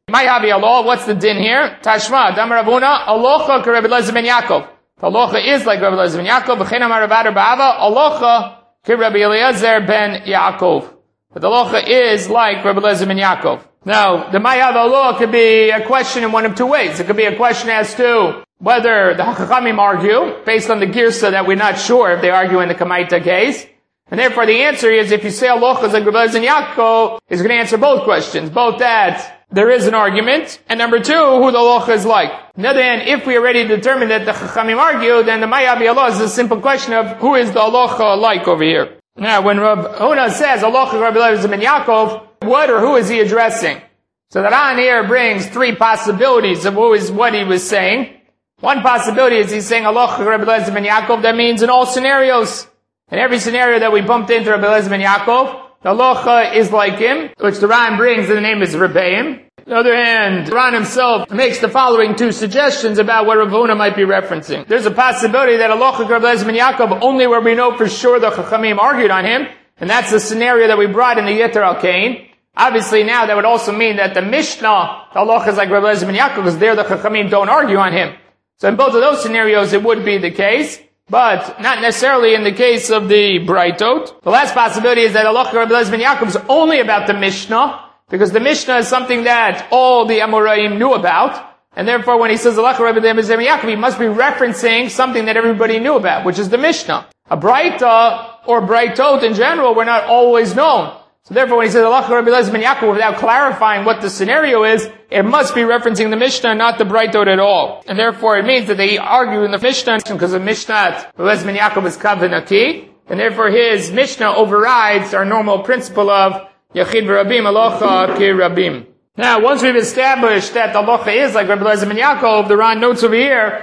Mayavi Allah, what's the din here? Tashma, Damar Ravuna, Alocha ke Rabbi Eliezer ben Yaakov. The Alocha is like Rabbi Eliezer ben Yaakov, B'chein Amar Rav Adar Ba'ava, Alocha ke Rabbi Eliezer ben Yaakov. But the Alocha is like Rabbi Eliezer ben Yaakov. Now, the Mayav Allah could be a question in one of two ways. It could be a question as to whether the Chachamim argue, based on the Girsa that we're not sure if they argue in the Kamaita case. And therefore the answer is, if you say Alocha is like Rabbi Eliezer ben Yaakov, it's going to answer both questions. Both that there is an argument, and number two, who the Alocha is like. On the other hand, if we already determined that the Chachamim argue, then the Mayavi Allah is a simple question of who is the Alocha like over here. Now, when Rav Huna says Alocha Rabbi Eliezer ben Yaakov, what or who is he addressing? So the Ran here brings three possibilities of who is what he was saying. One possibility is he's saying Alocha Rabbi Eliezer ben Yaakov. That means in all scenarios. In every scenario that we bumped into Rabbi Eliezer ben Yaakov, the Alocha is like him, which the Ran brings, and the name is Rebbeim. On the other hand, the Ran himself makes the following two suggestions about what Rav Huna might be referencing. There's a possibility that Alocha Rabbi Eliezer ben Yaakov only where we know for sure the Chachamim argued on him, and that's the scenario that we brought in the Yeter al-Kain. Obviously now that would also mean that the Mishnah, the Alocha is like Rabbi Eliezer ben Yaakov, because there the Chachamim don't argue on him. So in both of those scenarios it would be the case, but not necessarily in the case of the Braitot. The last possibility is that Alocha Rabbi Eliezer ben Yaakov is only about the Mishnah, because the Mishnah is something that all the Amoraim knew about, and therefore when he says Alocha Rabbi Eliezer ben Yaakov, he must be referencing something that everybody knew about, which is the Mishnah. A Braita, or Braitot in general, were not always known. So therefore when he says Alocha Rabbi Eliezer ben Yaakov without clarifying what the scenario is, it must be referencing the Mishnah, not the Braitot at all. And therefore it means that they argue in the Mishnah, because the Mishnah, Rabbi Eliezer ben Yaakov is Kavanaki, and therefore his Mishnah overrides our normal principle of Yachid v'Rabim, Alocha ki Rabim. Now, once we've established that the Alocha is like Rabbi Eliezer ben Yaakov, the Ran notes over here,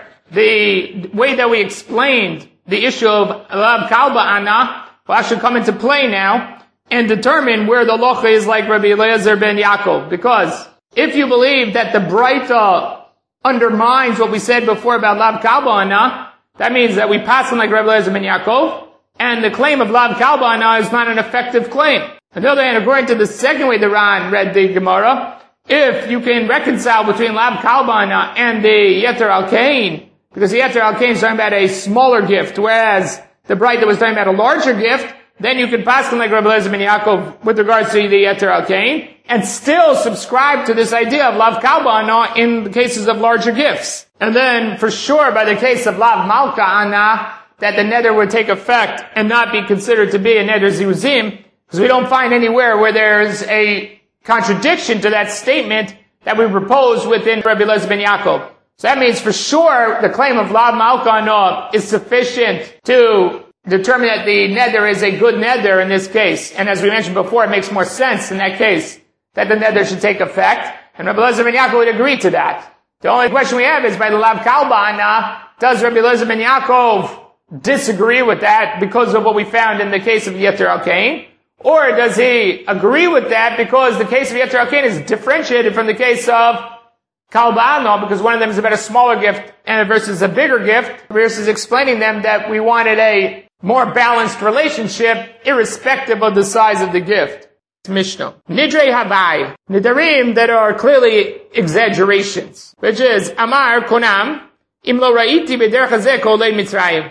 the way that we explained the issue of Lab Kalba Ana will actually come into play now, and determine where the Alocha is like Rabbi Eliezer ben Yaakov. Because if you believe that the Braita undermines what we said before about Lav Kalba Ana, that means that we pass on like Rabbi Eliezer ben Yaakov, and the claim of Lav Kalba Ana is not an effective claim. On the other hand, according to the second way the Ran read the Gemara, if you can reconcile between Lav Kalba Ana and the Yeter al-Kain, because the Yeter al-Kain is talking about a smaller gift, whereas the Braita was talking about a larger gift, then you can pass on like Rabbi Eliezer ben Yaakov with regards to the Yeter al-Kain, and still subscribe to this idea of Lav Kalba Ana in the cases of larger gifts. And then, for sure, by the case of Lav Malka Ana, that the neder would take effect and not be considered to be a neder zivuzim, because we don't find anywhere where there's a contradiction to that statement that we propose within Rabbi Eliezer ben Yaakov. So that means for sure the claim of Lav Malka Ana is sufficient to determine that the neder is a good neder in this case. And as we mentioned before, it makes more sense in that case that the neder should take effect. And Rabbi Eliezer ben Yaakov would agree to that. The only question we have is by the Lav Kalba Ana, does Rabbi Eliezer ben Yaakov disagree with that because of what we found in the case of Yeter al-Kain? Or does he agree with that because the case of Yeter al-Kain is differentiated from the case of Kalba Ana, because one of them is about a smaller gift and versus a bigger gift, versus explaining them that we wanted a more balanced relationship irrespective of the size of the gift. Mishnah. Nidrei Havai. Nidarim that are clearly exaggerations. Which is, Amar Konam, Im lo ra'iti b'derech hazeh kolei Mitzrayim.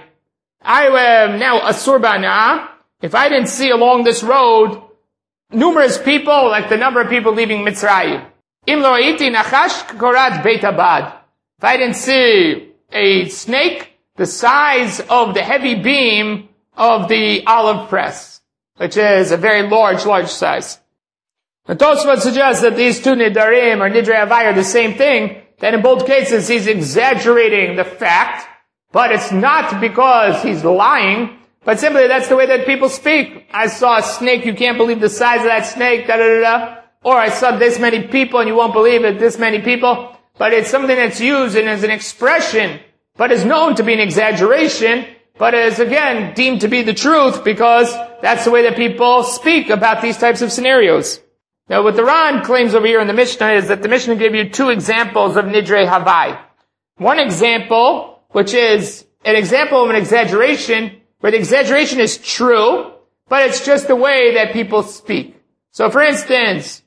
I am now asur ba'ana. If I didn't see along this road numerous people, like the number of people leaving Mitzrayim. Im lo ra'iti nachash korat beit abad. If I didn't see a snake the size of the heavy beam of the olive press, which is a very large, large size. The Tosfot suggests that these two nidarim or nidrei havai are the same thing, that in both cases he's exaggerating the fact, but it's not because he's lying, but simply that's the way that people speak. I saw a snake, you can't believe the size of that snake, da da da da. Or I saw this many people and you won't believe it, this many people. But it's something that's used and as an expression, but is known to be an exaggeration, but is again deemed to be the truth because that's the way that people speak about these types of scenarios. Now what the Ran claims over here in the Mishnah is that the Mishnah gave you two examples of Nidrei Havai. One example, which is an example of an exaggeration, where the exaggeration is true, but it's just the way that people speak. So for instance,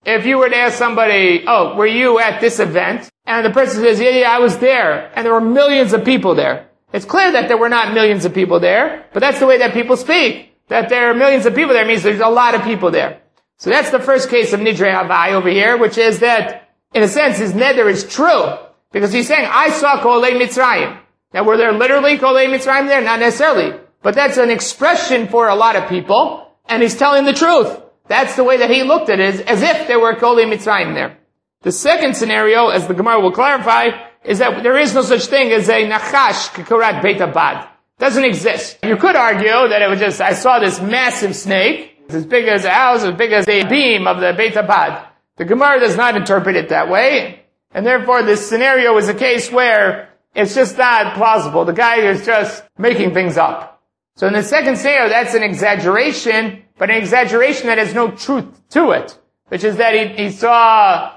if you were to ask somebody, oh, were you at this event? And the person says, yeah, yeah, I was there. And there were millions of people there. It's clear that there were not millions of people there, but that's the way that people speak. That there are millions of people there means there's a lot of people there. So that's the first case of Nidrei Havai over here, which is that, in a sense, his neder is true. Because he's saying, I saw Kolei Mitzrayim. Now, were there literally Kolei Mitzrayim there? Not necessarily. But that's an expression for a lot of people, and he's telling the truth. That's the way that he looked at it, as if there were Kolei Mitzrayim there. The second scenario, as the Gemara will clarify, is that there is no such thing as a Nachash Kikurat Beit Abad. Doesn't exist. You could argue that it was just, I saw this massive snake, it's as big as a house, as big as a beam of the Beit Abad. The Gemara does not interpret it that way, and therefore this scenario is a case where it's just not plausible. The guy is just making things up. So in the second scenario, that's an exaggeration, but an exaggeration that has no truth to it, which is that he, he saw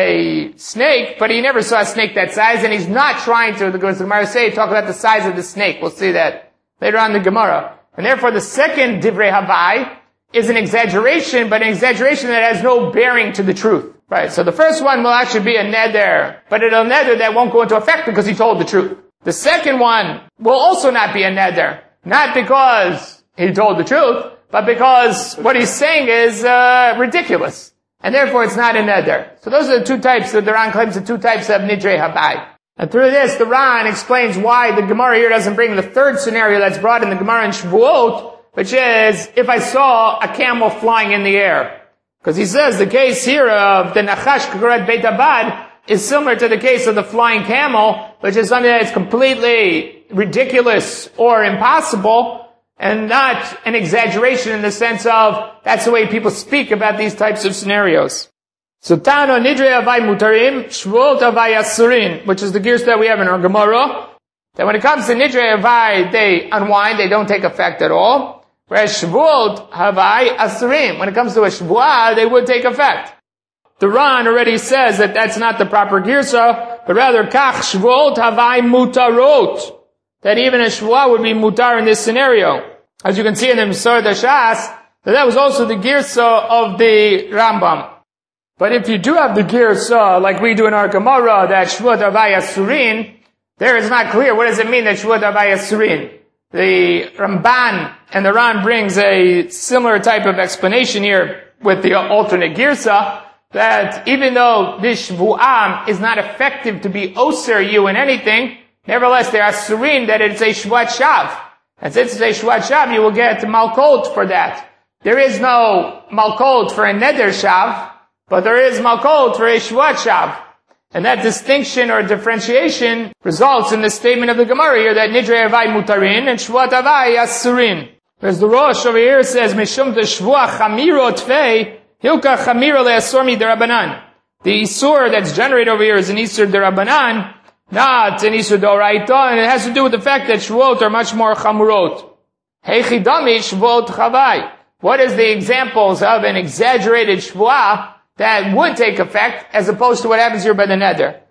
a snake, but he never saw a snake that size, and he's not trying to, the Gemara say, talk about the size of the snake. We'll see that later on in the Gemara. And therefore the second Divrei Havai is an exaggeration, but an exaggeration that has no bearing to the truth. Right, so the first one will actually be a neder, but it'll neder that won't go into effect because he told the truth. The second one will also not be a neder, not because he told the truth, but because what he's saying is uh, ridiculous. And therefore it's not a neder. So those are the two types that the Ran claims, the two types of Nidrei Havai. And through this, the Ran explains why the Gemara here doesn't bring the third scenario that's brought in the Gemara in Shavuot, which is, if I saw a camel flying in the air. Because he says the case here of the Nachash Kikurat Beit Abad is similar to the case of the flying camel, which is something that's completely ridiculous or impossible, and not an exaggeration in the sense of that's the way people speak about these types of scenarios. So Tano Nidrei Havai Mutarim, Shvuot Havai Asurin, which is the gears that we have in our Gemara, that when it comes to Nidrei Havai, they unwind, they don't take effect at all. Whereas Shavuot Havai Asurim, when it comes to a Shavuah, they would take effect. The Ran already says that that's not the proper girsa, but rather Kach Shavuot Havai Mutarot, that even a Shavuah would be mutar in this scenario. As you can see in the Misor Dashas, that that was also the girsa of the Rambam. But if you do have the girsa, like we do in our Gemara, that Shavuot Havai Asurin, there it's not clear. What does it mean that Shavuot Havai Asurin? The Ramban and the Ran brings a similar type of explanation here with the alternate girsa, that even though this Shvu'am is not effective to be Oser you in anything, nevertheless there are Surin that it's a Shvuat Shav. And since it's a Shvuat Shav, you will get Malkot for that. There is no Malkot for a Neder Shav, but there is Malkot for a Shvuat Shav. And that distinction or differentiation results in the statement of the Gemara here that Nidrei Havai Mutarin and Shvuat Havai Asurin. Whereas the Rosh over here says, Mishum de Shvuah Chamiro Tvei, Hilka Chamiro Le'asor Mi Derabanan. The Isur that's generated over here is an Isur Derabanan, not an Isur Doraita, and it has to do with the fact that Shvuot are much more Chamurot. Heichidami Shvuot Havai. What is the examples of an exaggerated Shvuah that would take effect, as opposed to what happens here by the neder?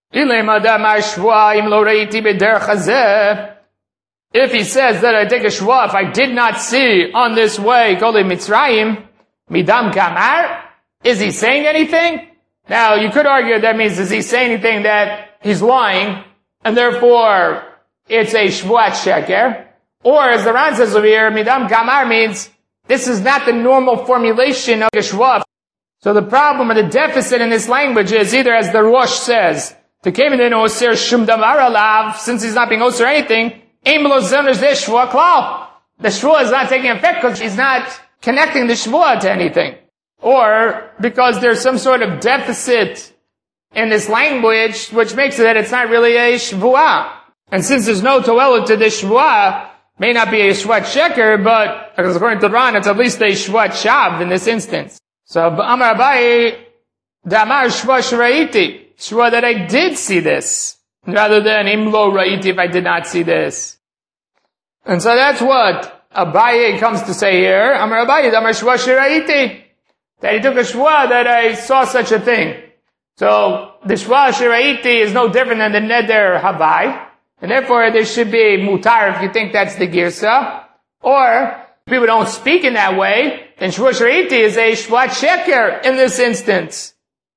If he says that I take a shvuah, if I did not see on this way Kolei Mitzrayim, midam kamar, is he saying anything? Now, you could argue that means, does he say anything that he's lying, and therefore it's a shvuat sheker? Or, as the Ran says over here, midam kamar means this is not the normal formulation of a shvuah. So the problem or the deficit in this language is either, as the Rosh says, to came in oser shum davar alav, since he's not being oser anything, aim lo zener zeh shvuah klal. The shvuah is not taking effect because he's not connecting the shvuah to anything. Or because there's some sort of deficit in this language, which makes it that it's not really a shvuah. And since there's no toelah to this shvuah, may not be a shvuat sheker, but according to Ran, it's at least a shvuat shav in this instance. So, Amar Abaye, Damar Shva Shraiti, Shva that I did see this, rather than Imlo Raiti if I did not see this. And so that's what Abaye comes to say here. Amar Abaye, Damar Shva Shraiti, that he took a Shva that I saw such a thing. So, the Shva Shraiti is no different than the Neder Havai, and therefore there should be mutar if you think that's the girsa, or people don't speak in that way, then Shvuah Shreiti is a Shvuat Sheker in this instance.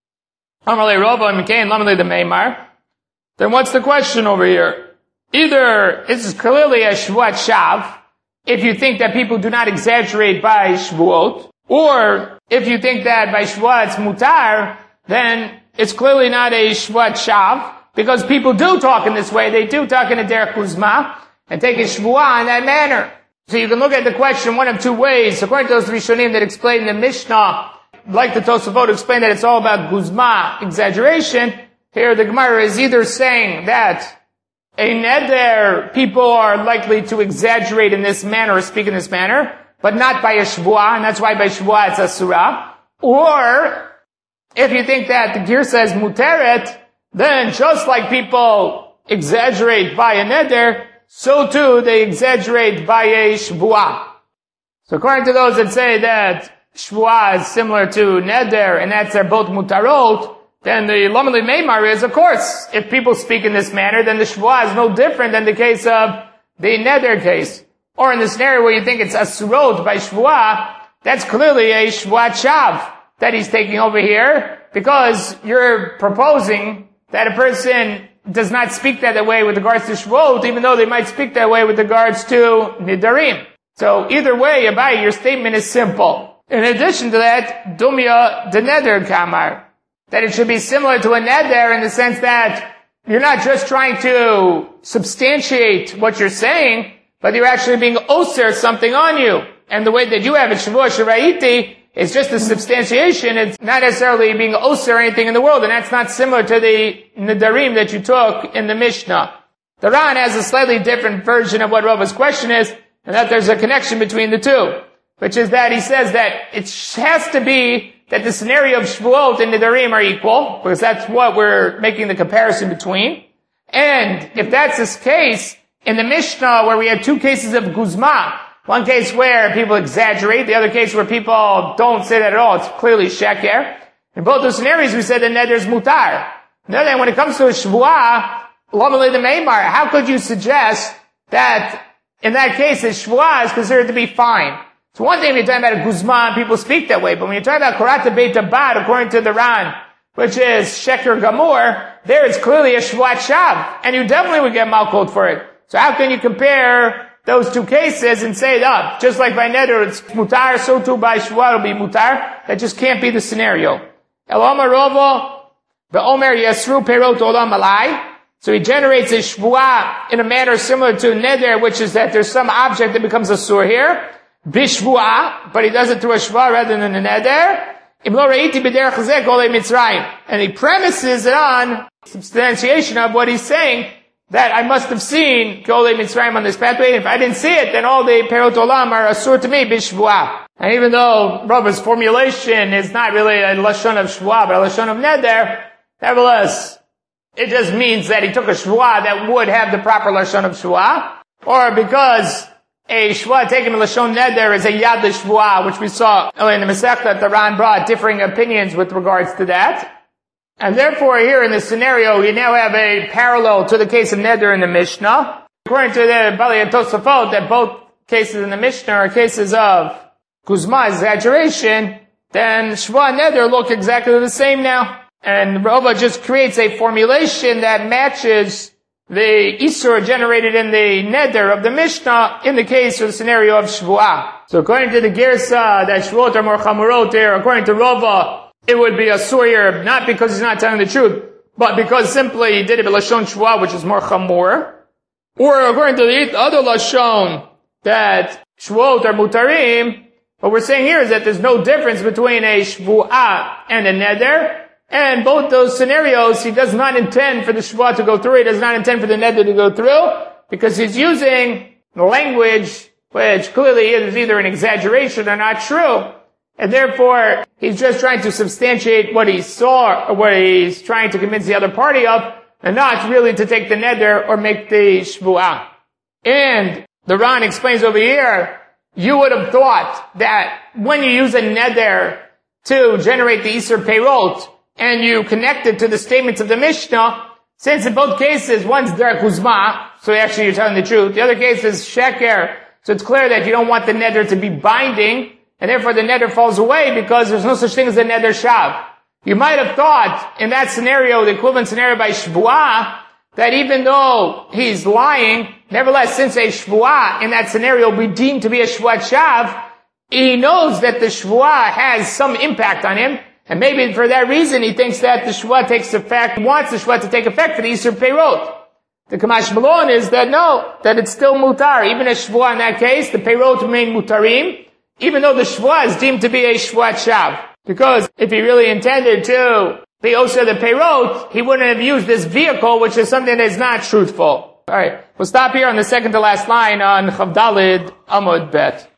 Amalei Rova and Mikain Lamalei the Meimar. Then what's the question over here? Either this is clearly a Shvuat Shav, if you think that people do not exaggerate by Shvuot, or if you think that by Shvuat it's Mutar, then it's clearly not a Shvuat Shav, because people do talk in this way. They do talk in a Derech Kuzma, and take a Shvuah in that manner. So you can look at the question one of two ways. According to those Rishonim that explain the Mishnah, like the Tosafot explain that it's all about Guzma, exaggeration. Here the Gemara is either saying that a neder, people are likely to exaggerate in this manner or speak in this manner, but not by a Shvuah, and that's why by Shvuah it's Asura. Or, if you think that the Girsa is Muteret, then just like people exaggerate by a neder, so too they exaggerate by a Shvuah. So according to those that say that Shvuah is similar to neder, and that's they're both mutarot, then the Lamalei Meimar is, of course, if people speak in this manner, then the Shvuah is no different than the case of the neder case. Or in the scenario where you think it's asurot by Shvuah, that's clearly a Shvuat Shav that he's taking over here, because you're proposing that a person does not speak that way with regards to Shvuot, even though they might speak that way with regards to Nidarim. So either way, Abai, your statement is simple. In addition to that, Dumya the neder kamar, that it should be similar to a neder in the sense that you're not just trying to substantiate what you're saying, but you're actually being oser something on you. And the way that you have it, Shvuah Shreiti, is just a substantiation. It's not necessarily being oser or anything in the world, and that's not similar to the Nidarim that you took in the Mishnah. The Ran has a slightly different version of what Rava's question is, and that there's a connection between the two, which is that he says that it has to be that the scenario of Shvuot and Nidarim are equal, because that's what we're making the comparison between. And if that's the case, in the Mishnah where we have two cases of Guzma, one case where people exaggerate, the other case where people don't say that at all, it's clearly Sheker. In both those scenarios we said that neder is mutar. Then when it comes to a Shvuah, Lamalei the Meimar, how could you suggest that in that case the Shvuah is considered to be fine? So one thing when you're talking about a Guzman, people speak that way, but when you're talking about Korata Beit Abad, according to the Ran, which is Sheker Gamur, there is clearly a Shvuat Shav, and you definitely would get malkot for it. So how can you compare those two cases and say, oh, just like by neder it's mutar, so too by Shvuah it'll be mutar? That just can't be the scenario. El Omer Rovo, the Omer Yasru Perot Olam Alai. So he generates a Shvuah in a manner similar to neder, which is that there's some object that becomes a sur here. Bishvuah, but he does it through a Shvuah rather than a neder. And he premises it on substantiation of what he's saying, that I must have seen Golei Mitzrayim on this pathway, and if I didn't see it, then all the Perot Olam are asur to me, bishvuah. And even though Rava's formulation is not really a Lashon of Shvuah, but a Lashon of Neder, nevertheless, it just means that he took a Shvuah that would have the proper Lashon of Shvuah, or because a Shvuah taken in Lashon Neder is a Yad Shvuah, which we saw in the Masechta that the Ran brought differing opinions with regards to that. And therefore, here in this scenario, you now have a parallel to the case of Neder in the Mishnah. According to the Bali and Tosafot, that both cases in the Mishnah are cases of Guzma, exaggeration, then Shvuah and Neder look exactly the same now. And Rava just creates a formulation that matches the Isur generated in the Neder of the Mishnah in the case of the scenario of Shvuah. So according to the Girsa, that Shvuot are more chamurot here, according to Rava, it would be a sur, not because he's not telling the truth, but because simply he did it with Lashon Shvuah, which is more chamur. Or according to the other Lashon, that Shvuot are mutarim, what we're saying here is that there's no difference between a Shvuah and a Neder, and both those scenarios, he does not intend for the Shvuah to go through, he does not intend for the Neder to go through, because he's using language which clearly is either an exaggeration or not true. And therefore, he's just trying to substantiate what he saw, or what he's trying to convince the other party of, and not really to take the neder or make the shvuah. And the Ran explains over here, you would have thought that when you use a neder to generate the Isur Peirot, and you connect it to the statements of the Mishnah, since in both cases, one's Derech Guzma, so actually you're telling the truth, the other case is Sheker, So it's clear that you don't want the neder to be binding, and therefore the neder falls away because there's no such thing as a neder shav. You might have thought in that scenario, the equivalent scenario by shvuah, that even though he's lying, nevertheless, since a shvuah in that scenario will be deemed to be a shvuat shav, he knows that the shvuah has some impact on him, and maybe for that reason he thinks that the shvuah takes effect, wants the shvuah to take effect for the Yisur Peirot. The Kamash Malon is that no, that it's still mutar. Even a shvuah in that case, the Peirot remain mutarim, even though the shvuah is deemed to be a shvuat shav. Because if he really intended to be also the Peirot, he wouldn't have used this vehicle, which is something that is not truthful. Alright, we'll stop here on the second to last line on Chavdalid Amud Bet.